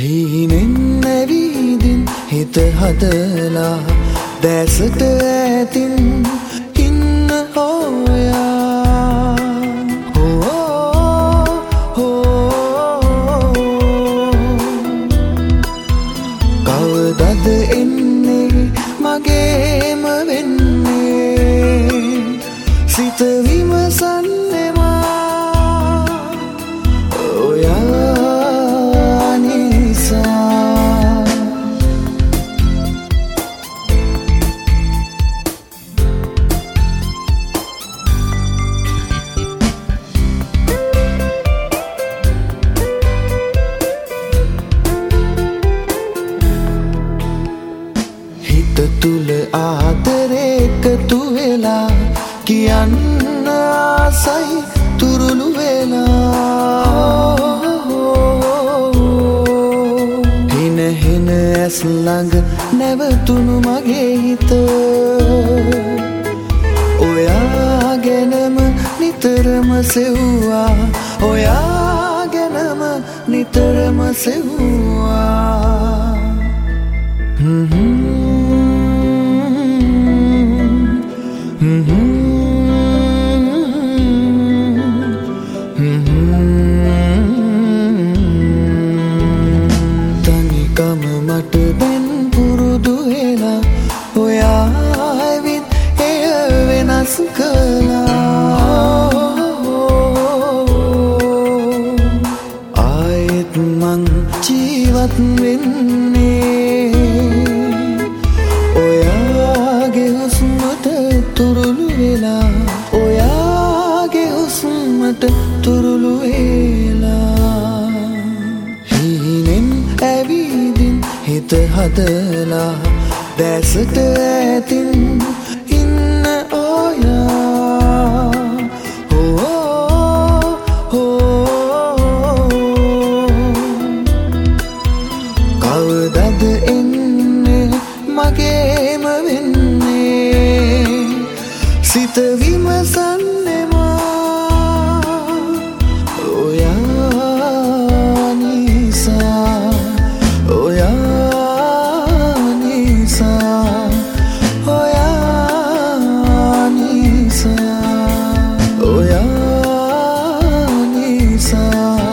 හීනෙන් ඇවිදින් හිත හදලා දැසට ඇතින් ඉන්න හොයා කවදද එන්නේ මගේම වෙන්නේ සිත විමසන්නේමා ඔයා නිසා හිත තුල ආදරේ එකතු වෙලා කියන්න ආසයි තුරුළු වෙලා හින හින ඇස් ළඟ නැවතුණු මගේ හිත ඔයා ගැනම නිතරම සෙව්වා ඔයා ගැනම නිතරම සෙව්වා තනිකම මට දැන් පුරුදු වෙලා ඔයා ඇවිත් එය වෙනස් කළා ආයෙත් මං ජීවත් වෙන්නේ ඔයාගේ හුස්මට තුරුළු වෙලා ඔයාගේ හුස්මට තුරුළු වෙලා හීනෙන් ඇවිදින් හිත හදලා දැසට ඇතින් ඉන්න ඔයා කවදද එන්නේ මගේම වෙන්නේ සිත විමසන්නේමා ඔයා නිසා ඔයා නිසා ඔයා නිසා ඔයා නිසා